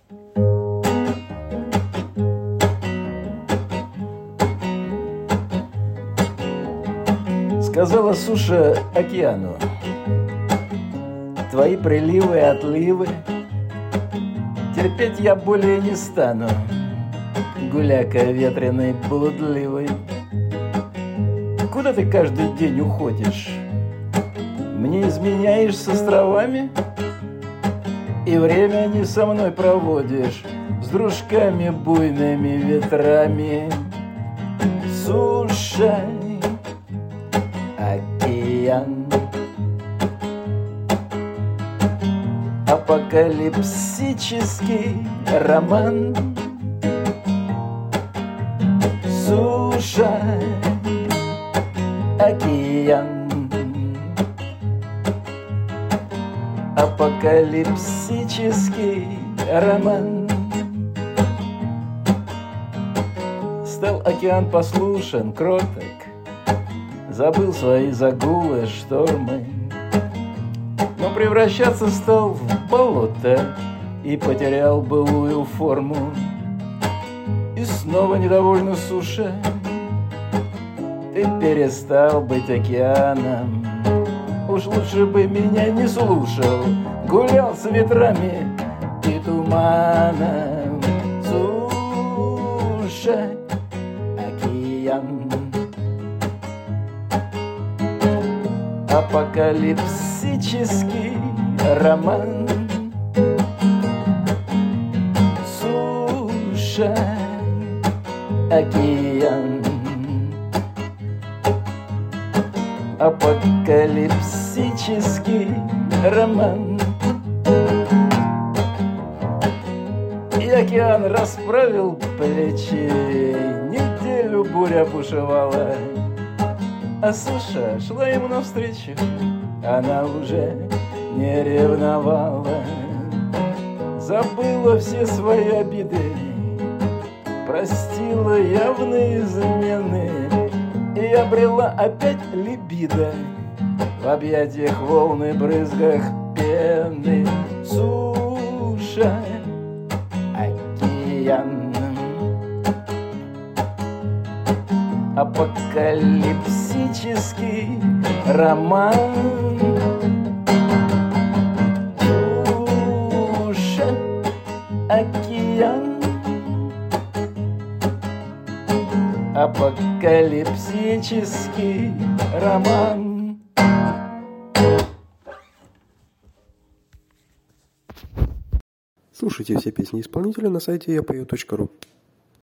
Сказала суша океану: твои приливы и отливы терпеть я более не стану, гуляка ветреный, блудливый. Куда ты каждый день уходишь? Мне изменяешь с островами? И время не со мной проводишь с дружками буйными ветрами. Суша, океан, апокалипсический роман. Суша, океан, апокалипсический роман. Стал океан послушен, кроток, забыл свои загулы, штормы, но превращаться стал в болото и потерял былую форму. И снова недовольна суша, ты перестал быть океаном. Уж лучше бы меня не слушал, гулял с ветрами и туманом. Суша, океан, апокалипсический роман. Суша, океан, апокалипсический роман. И океан расправил плечи, неделю буря бушевала, а суша шла ему навстречу, она уже не ревновала. Забыла все свои обиды, простила явные измены и обрела опять либидо в объятиях волны, брызгах пены. Суша, океан, апокалипсический роман. Суша, океан, апокалипсический роман. Слушайте все песни исполнителя на сайте yapою.ru.